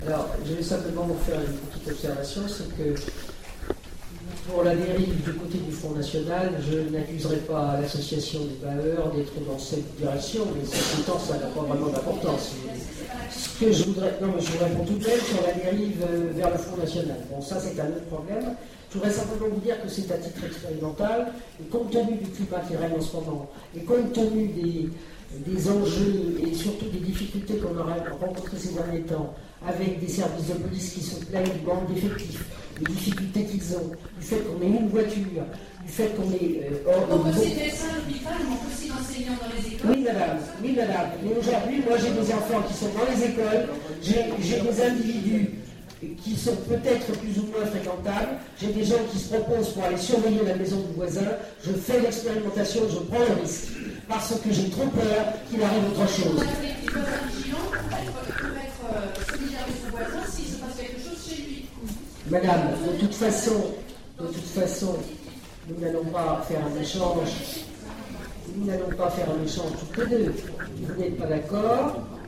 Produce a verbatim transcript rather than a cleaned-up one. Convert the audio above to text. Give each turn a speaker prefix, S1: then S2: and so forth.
S1: Alors, je vais simplement vous faire une petite observation, c'est que pour la dérive du côté du Front National, je n'accuserai pas l'association des bailleurs d'être dans cette direction, mais cette temps, ça n'a pas vraiment d'importance. Ce que je voudrais, non, mais je vous réponds tout de même sur la dérive vers le Front National. Bon, ça, c'est un autre problème. Je voudrais simplement vous dire que c'est à titre expérimental, et compte tenu du climat qui règne en ce moment, et compte tenu des, des enjeux et surtout des difficultés qu'on a rencontrées ces derniers temps, avec des services de police qui se plaignent du manque d'effectifs, des difficultés qu'ils ont, du fait qu'on ait une voiture, du fait qu'on est euh, hors de...
S2: On peut aussi médecins à l'hôpital, mais on peut aussi d'enseignants dans les écoles.
S1: Oui, madame, oui, madame. Mais aujourd'hui, moi, j'ai des enfants qui sont dans les écoles, j'ai des individus qui sont peut-être plus ou moins fréquentables, j'ai des gens qui se proposent pour aller surveiller la maison du voisin, je fais l'expérimentation, je prends le risque, parce que j'ai trop peur qu'il arrive autre chose.
S2: Il peut être vigilant, il peut être solidaire avec son voisin s'il se passe quelque chose chez lui. Madame,
S1: de toute façon, de toute façon, nous n'allons pas faire un échange, nous n'allons pas faire un échange toutes les deux. Vous n'êtes pas d'accord,